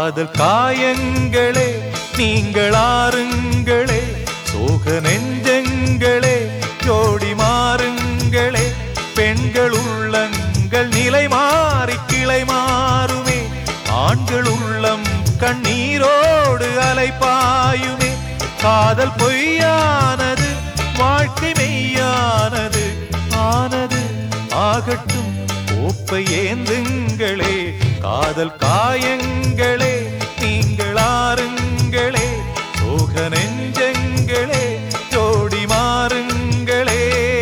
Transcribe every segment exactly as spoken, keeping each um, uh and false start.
காதல் காயங்களே நீங்கள் ஆறுங்களே, சோக நெஞ்சங்களே ஜோடி மாறுங்களே. பெண்கள் உள்ளங்கள் நிலை மாறி கிளை மாறுமே, ஆண்கள் உள்ளம் கண்ணீரோடு அலைப்பாயுமே. காதல் பொய்யானது வாழ்க்கை மெய்யானது, ஆனது ஆகட்டும் கோப்பை ஏந்துங்களே. காதல் காயங்களே நீங்கள் ஆறுங்களே, சோக நெஞ்சங்களே ஜோடி மாறுங்களே.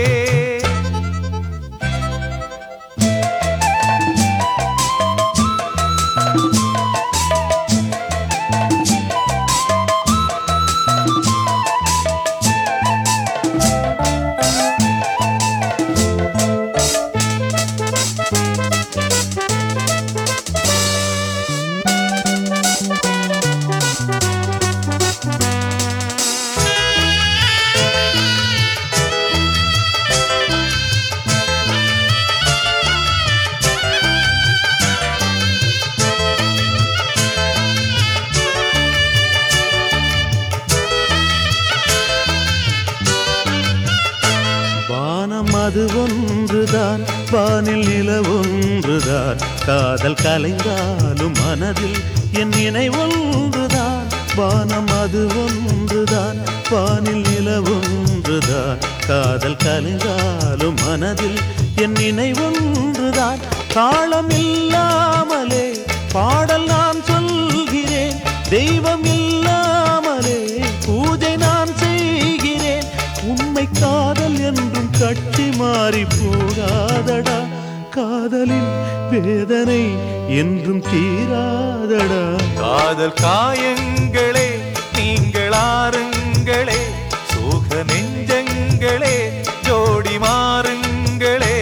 அது ஒன்றுதான், வானில் நில ஒன்றுதான், காதல் கலைந்தாலும் மனதில் என் நினைவொன்றுதான். வானம் அது ஒன்றுதான், வானில் நில ஒன்றுதான், காதல் கலைந்தாலும் மனதில் என் நினைவொன்றுதான். தாளம் இல்லாமலே பாடல் நான் சொல்கிறேன், தெய்வம் இல்லாமலே பூஜை நான் செய்கிறேன். உண்மை காதல் என்றும் கட்டி மாறி போகாதடா, காதலின் வேதனை என்றும் தீராதடா. காதல் காயங்களே நீங்கள் ஆறுங்களே, சோக நெஞ்சங்களே ஜோடி மாறுங்களே.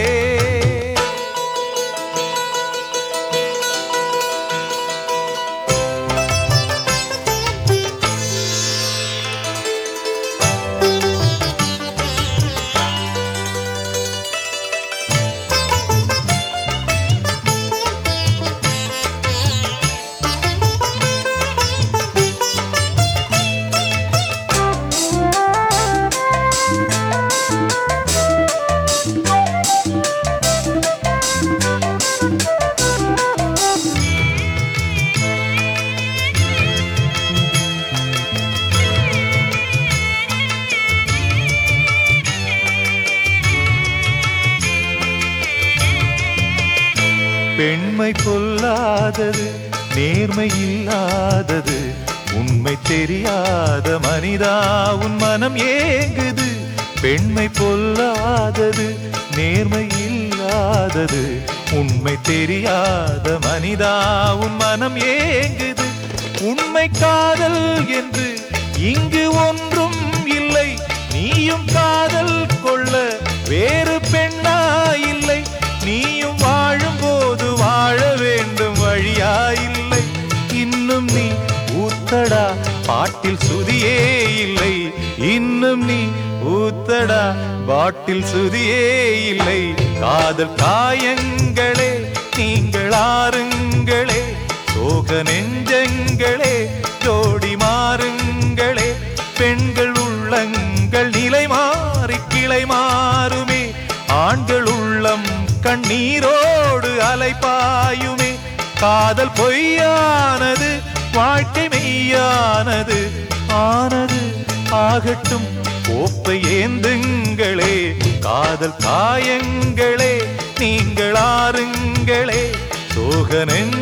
பெண்மை பொல்லாதது, நேர்மை இல்லாதது, உண்மை தெரியாத மனிதா உன் மனம் ஏங்குது. பெண்மை பொல்லாதது, நேர்மை இல்லாதது, உண்மை தெரியாத மனிதா உன் மனம் ஏங்குது. உண்மை காதல் என்று இங்கு ஒன்றும் இல்லை, நீயும் காதல் கொள்ள வேறு பெண்ணா இல்லை. நீயும் வாழும் போது வாழ வேண்டும் வழியாயில்லை. இன்னும் நீ ஊத்தடா பாட்டில் சுதியே இல்லை, இன்னும் நீ ஊத்தடா பாட்டில் சுதியே இல்லை. காதல் காயங்களே நீங்கள் ஆறுங்களே, சோக நெஞ்சங்களே ஜோடி மாறுங்களே. பெண்கள் உள்ளங்கள் நிலை மாறி கிளை மாறுமே, ஆண்கள் உள்ளம் கண்ணீரோடு அலைப்பாயுமே. காதல் பொய்யானது வாழ்க்கை மெய்யானது, ஆனது ஆகட்டும் கோப்பை ஏந்துங்களே. காதல் காயங்களே நீங்கள் ஆறுங்களே, சோக நெஞ்சங்களே